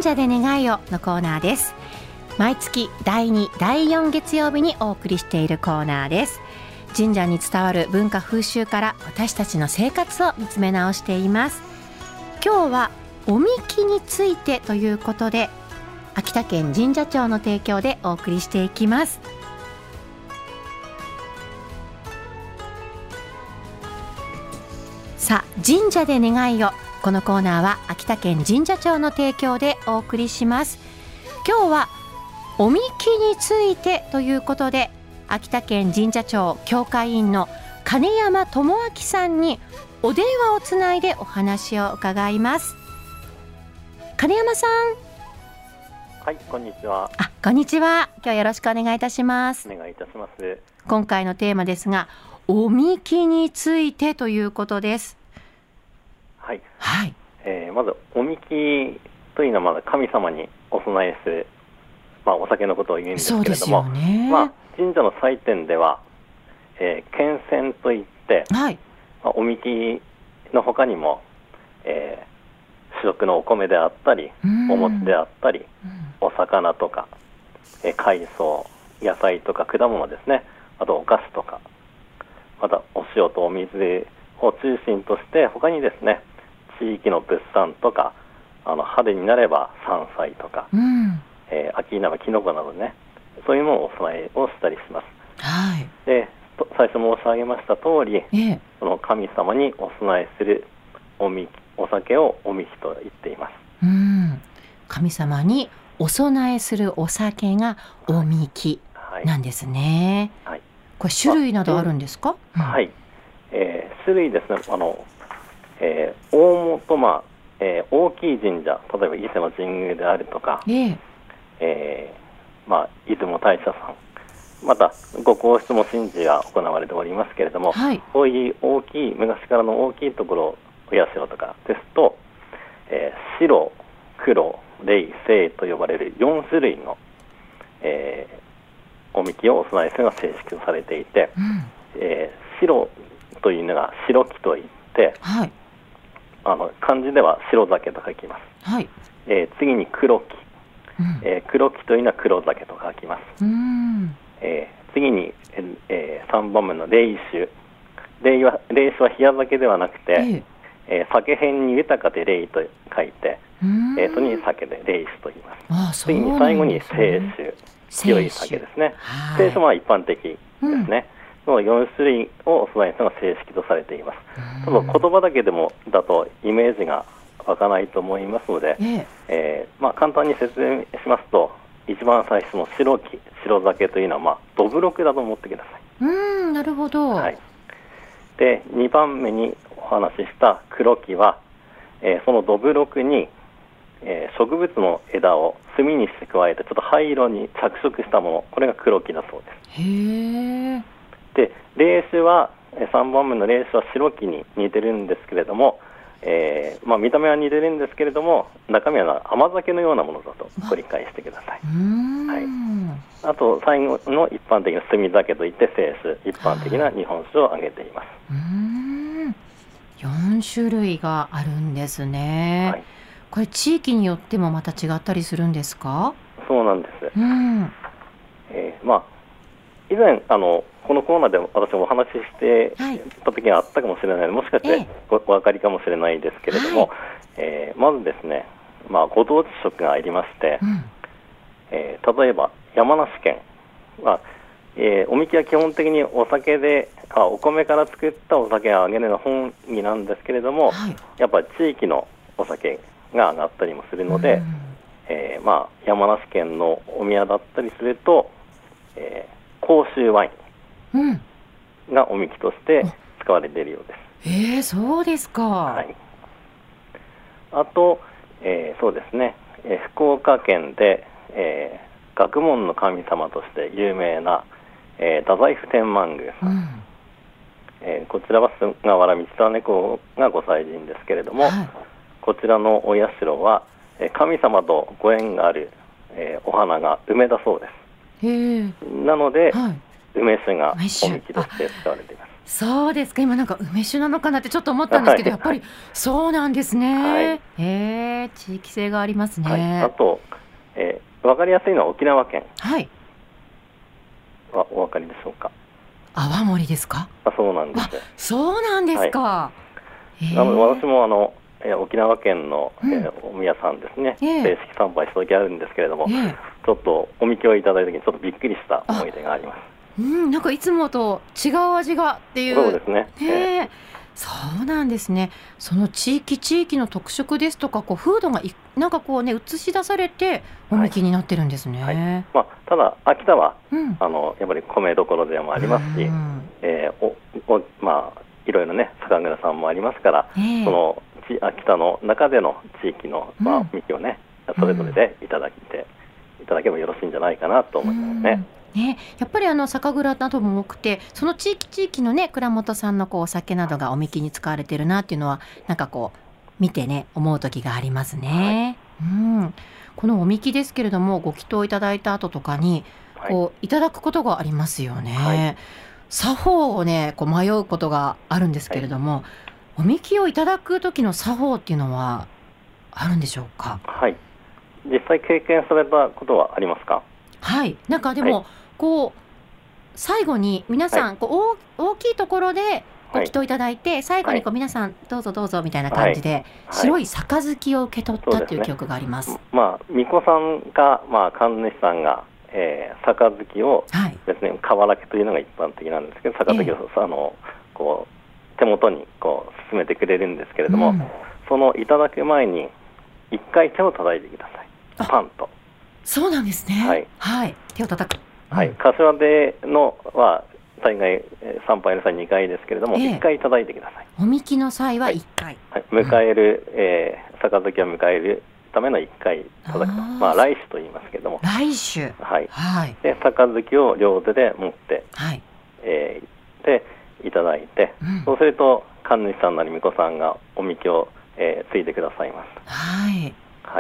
社で願いをのコーナーです。毎月第2、第4月曜日にお送りしているコーナーです。神社に伝わる文化風習から私たちの生活を見つめ直しています。今日はおみきについてということで、秋田県神社庁の提供でお送りしていきます。さあ、神社で願いを、このコーナーは秋田県神社庁の提供でお送りします。今日はおみきについてということで、秋田県神社庁協会員の金山智明さんにお電話をつないでお話を伺います。金山さん。 はい、こんにちは。 こんにちは。今日はよろしくお願いいたします。 お願いいたします。 今回のテーマですが、おみきについてということです。 はい、 はい。 まずおみきというのはまだ神様にお供えする、お酒のことを言うんですけれども、神社の祭典では、献線といって、 はい、 おみきの他にも、主食のお米であったり、お餅であったり、お魚とか、海藻、野菜とか果物ですね、あとお菓子とか、またお塩とお水を中心として、他にですね、地域の物産とか、春になれば山菜とか、秋になればキノコなどね、そういうものをお供えをしたりします。 はい、 で、最初申し上げました通り、その神様にお供えするお酒をおみきと言っています。 神様にお供えするお酒がおみきなんですね。はい、これ種類などあるんですか？ はい、種類ですね。大元、大きい神社、例えば伊勢の神宮であるとか、出雲大社さん、またご皇室も神事が行われておりますけれども、そういう大きい、昔からの大きいところ、お社とかですと、白、黒、霊、青と呼ばれる4種類の、おみきをお供えするのが正式とされていて、白というのが白木といって、漢字では白酒と書きます。次に黒木、黒木というのは黒酒と書きます。次に、3番目の霊酒。霊酒は冷や酒ではなくて、酒偏に豊かで霊と書いて、それに酒で霊酒と言います。次に最後に清酒、清い酒ですね。清酒は一般的ですね。の4種類をお供えするのが正式とされています。ただ言葉だけでもだとイメージが湧かないと思いますので、簡単に説明しますと、一番最初の白木、白酒というのはどぶろくだと思ってください。 なるほど。 で、2番目にお話しした黒木は、そのどぶろくに、植物の枝を炭にして加えてちょっと灰色に着色したもの、これが黒木だそうです。で、霊酒は3番目の霊酒は白木に似てるんですけれども、見た目は似てるんですけれども、中身は甘酒のようなものだとご理解してください。あと最後の一般的な炭酒といって清酒、一般的な日本酒を挙げています。 4種類があるんですね。これ地域によってもまた違ったりするんですか？ そうなんです。以前このコーナーで私もお話ししてた時があったかもしれないので、もしかしてお分かりかもしれないですけれども、まずですね、ご当地食がありまして、例えば山梨県は、おみきは基本的にお酒でお米から作ったお酒をあげるのが本意なんですけれども、やっぱり地域のお酒が上がったりもするので、山梨県のお宮だったりすると、甲州ワインがおみきとして使われているようです。 そうですか。 あと、そうですね、福岡県で、学問の神様として有名な、太宰府天満宮さん、こちらは菅原道真公がご祭神ですけれども、こちらのお社は、神様とご縁がある、お花が梅だそうです。なので、梅酒がおみきとして使われています。 そうですか。今なんか梅酒なのかなってちょっと思ったんですけど、やっぱりそうなんですね。地域性がありますね。 あと、分かりやすいのは沖縄県はお分かりでしょうか。 泡盛ですか。 そうなんです。 そうなんですか。 私も沖縄県の、お宮さんですね、正式参拝した時あるんですけれども、ちょっとおみきをいただいた時にちょっとびっくりした思い出があります。 なんかいつもと違う味がっていう。 そうですね。 そうなんですね。その地域の特色ですとか、風土がなんかこうね映し出されておみきになってるんですね。 ただ秋田は、やっぱり米どころでもありますし、いろいろね酒蔵さんもありますから、その秋田の中での地域のおみきをね、それぞれでいただけばよろしいんじゃないかなと思いますね。 やっぱり酒蔵なども多くて、その地域のね蔵元さんのお酒などがおみきに使われてるなっていうのはなんか見てね思う時がありますね。このおみきですけれども、ご祈祷いただいた後とかにいただくことがありますよね。作法をね迷うことがあるんですけれども、おみきをいただく時の作法っていうのはあるんでしょうか。 実際経験されたことはありますか。 なんかでも、最後に皆さん、大きいところでご祈祷いただいて、最後に皆さんどうぞどうぞみたいな感じで、白い杯を受け取ったっていう記憶があります。 巫女さんか、神主さんが、杯をですね、瓦家というのが一般的なんですけど、杯を手元に進めてくれるんですけれども、そのいただく前に一回手を叩いてください。パンと。 そうなんですね。手を叩く。 柏手のは大概参拝の際2回ですけれども、1回いただいてください。 おみきの際は1回。 迎える、杯を迎えるための1回いただくと。来酒と言いますけれども。 来酒。 で、杯を両手で持って、で、いただいて、そうすると、神主さんなり巫女さんがおみきを、ついてくださいます。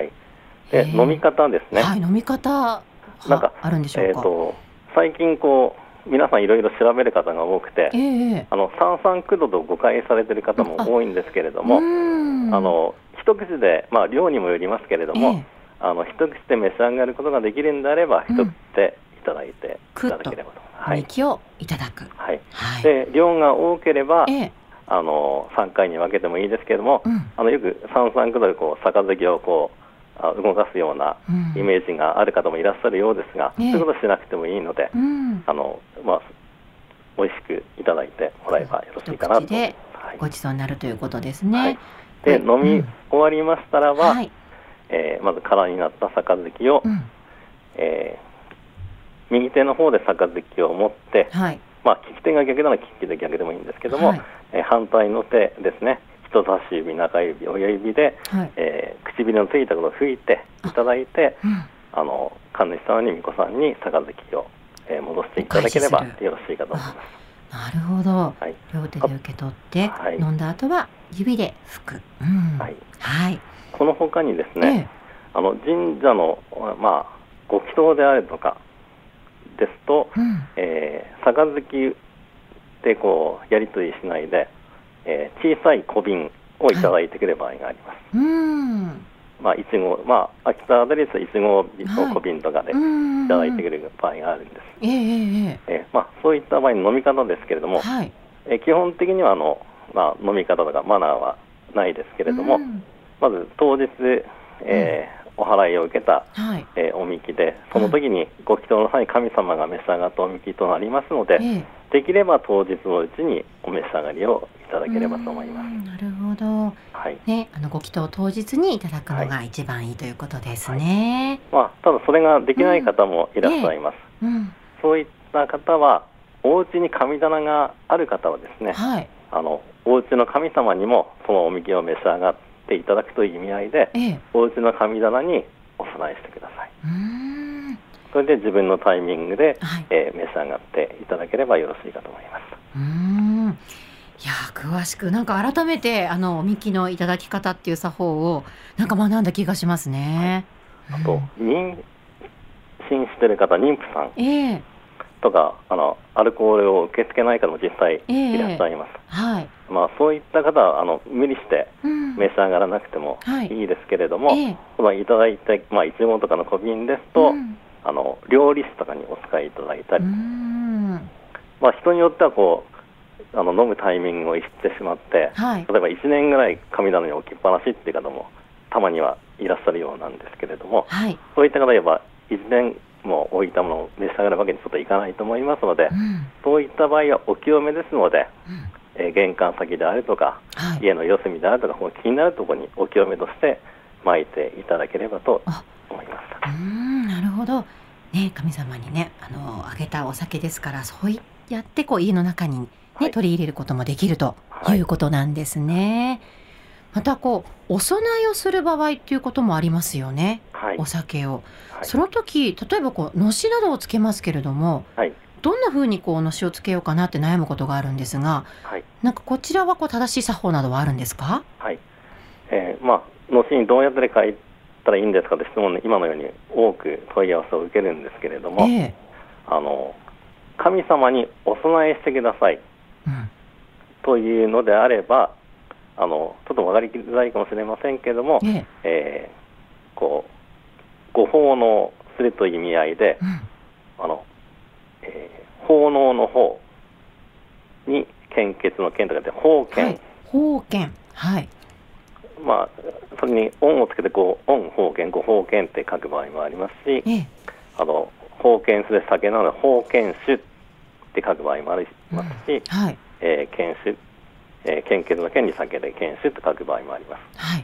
で、飲み方ですね。 飲み方なんかあるんでしょうか。 最近皆さんいろいろ調べる方が多くて、三酸九度と誤解されている方も多いんですけれども、一口で、量にもよりますけれども、一口で召し上がることができるんであれば、一口でいただいていただければと。 おみきをいただく。 で、量が多ければ、3回に分けてもいいですけれども、よく三酸九度で杯を動かすようなイメージがある方もいらっしゃるようですが、そういうことしなくてもいいので、美味しくいただいてもらえばよろしいかなと思います。 ごちそうになるということですね。 で、飲み終わりましたらば、まず空になった杯を、右手の方で杯を持って、利き手が逆なら利き手で逆でもいいんですけども、反対の手ですね、人差し指、中指、親指で、唇のついたことを拭いていただいて、神主さんに巫女さんに杯を、戻していただければよろしいかと思います。 なるほど。両手で受け取って、飲んだ後は指で拭く。 この他にですね、神社の、ご祈祷であるとかですと、杯でやり取りしないで、小さい小瓶をいただいてくる場合があります。いちご、秋田あたりですといちごの小瓶とかでいただいてくる場合があるんです。そういった場合の飲み方ですけれども、基本的には飲み方とかマナーはないですけれども、まず当日、お祓いを受けた、おみきで、その時にご祈祷の際に神様が召し上がったおみきとなりますので、できれば当日のうちにお召し上がりをいただければと思います。 なるほど。ご祈祷当日にいただくのが一番いいということですね。 ただそれができない方もいらっしゃいます。そういった方は、お家に神棚がある方はですね、お家の神様にもそのおみきを召し上がっていただくという意味合いで、お家の神棚にお供えしてください。それで自分のタイミングで、召し上がっていただければよろしいかと思います。 いや詳しくなんか改めておみきのいただき方っていう作法をなんか学んだ気がしますね。 あと妊娠している方、妊婦さん、 とかアルコールを受け付けない方も実際いらっしゃいます。 はい。 そういった方は無理して召し上がらなくてもいいですけれども、いただいて、1合とかの小瓶ですと、料理酒とかにお使いいただいたり、人によっては飲むタイミングを逸してしまって、例えば1年ぐらい神棚に置きっぱなしっていう方もたまにはいらっしゃるようなんですけれども、そういった方は1年も置いたものを召し上がるわけにちょっといかないと思いますので、そういった場合はお清めですので、玄関先であるとか、家の四隅であるとか、気になるところにお清めとして撒いていただければと思います。 なるほど、神様にねあげたお酒ですから、そうやって家の中に、取り入れることもできるということなんですね。またお供えをする場合っていうこともありますよね、お酒を。その時例えばのしなどをつけますけれども、どんな風にのしをつけようかなって悩むことがあるんですが、なんかこちらは正しい作法などはあるんですか？ のしにどうやって書いたらいいんですかという質問、今のように多く問い合わせを受けるんですけれども、神様にお供えしてください、というのであれば、ちょっと分かりづらいかもしれませんけれども、ご奉納するという意味合いで、奉納の方に献血の献とかで奉献、 奉献、 それに恩をつけて恩奉献、ご奉献って書く場合もありますし、奉献する酒なので奉献酒って書く場合もありますし、献酒、献血の献に酒で献酒と書く場合もあります。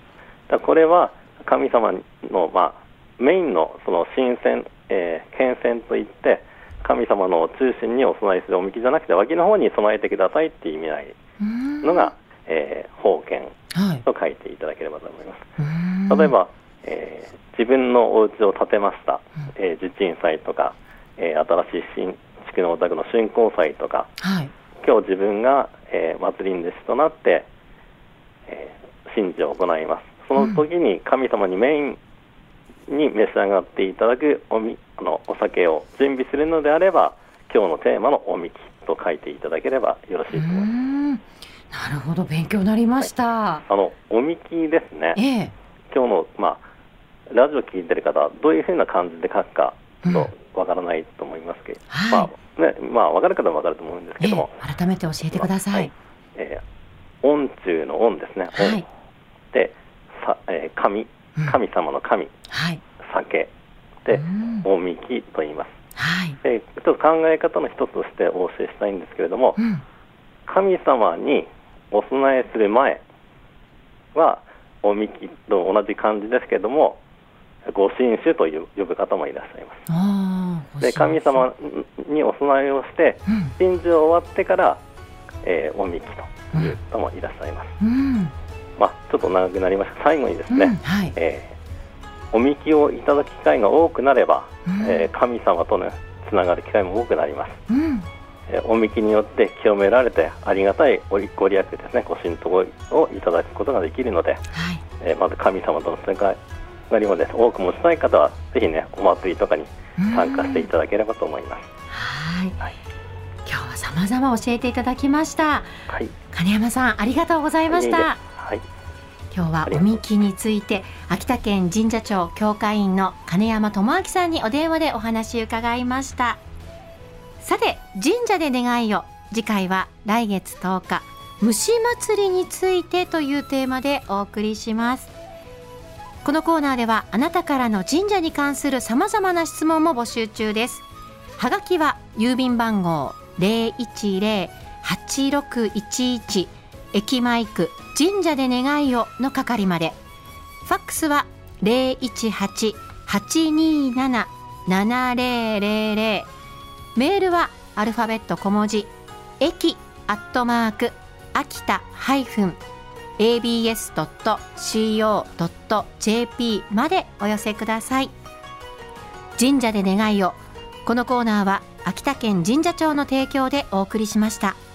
だこれは神様の、メインのその神仙、献線といって、神様の中心にお供えするおみきじゃなくて、脇の方に備えてくださいっていう意味合いのが、奉献と書いていただければと思います。例えば、自分のお家を建てました、地鎮祭とか、新しい新築のお宅の竣工祭とか、今日自分が、祭り主となって、神事を行います。その時に神様にメインに召し上がっていただくお酒を準備するのであれば、今日のテーマのおみきと書いていただければよろしいと思います。 なるほど、勉強になりました。 おみきですね、今日の、ラジオ聞いてる方はどういうふうな感じで書くかとわからないと思いますけど、わかる方はわかると思うんですけども、 改めて教えてください。 恩中の恩ですね、で神様の神、酒でおみきと言います。でちょっと考え方の一つとしてお教えしたいんですけれども、神様にお供えする前はおみきと同じ漢字ですけれども、ご神酒と呼ぶ方もいらっしゃいます。で神様にお供えをして、神事を終わってから、おみきという方もいらっしゃいます。ちょっと長くなりました。最後にですね、おみきをいただく機会が多くなれば、神様とのつながる機会も多くなります。おみきによって清められてありがたいご利益ですね、ご神道をいただくことができるので、まず神様とのつながりを多く持ちたい方はぜひね、お祭りとかに参加していただければと思います。 今日は様々教えていただきました。金山さん、ありがとうございました。今日はおみきについて、秋田県神社庁教会員の金山智明さんにお電話でお話伺いました。さて、神社で願いを、次回は来月10日虫祭りについてというテーマでお送りします。このコーナーではあなたからの神社に関するさまざまな質問も募集中です。はがきは郵便番号 010-8611 駅前区神社で願いをの係まで。ファックスは 018-827-7000。メールはアルファベット小文字駅@秋田-abs.co.jp までお寄せください。神社で願いを。このコーナーは秋田県神社庁の提供でお送りしました。